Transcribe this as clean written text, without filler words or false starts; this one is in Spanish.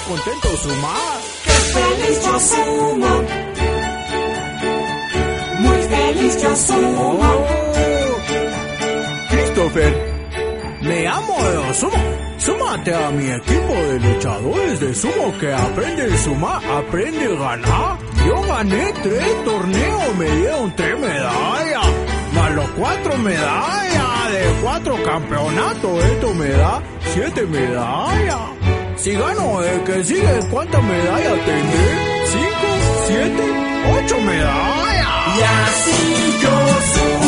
contento sumar. ¡Qué feliz yo sumo! Muy feliz yo sumo. Christopher, me amo de sumo. Súmate a mi equipo de luchadores de sumo que aprende a sumar, aprende a ganar. Yo gané 3 torneos, me dieron 3 medallas, más los 4 medallas de 4 campeonatos. Esto me da 7 medallas. Si gano el que sigue, ¿cuántas medallas tendré? 5, 7, 8 medallas. Y así yo sumo.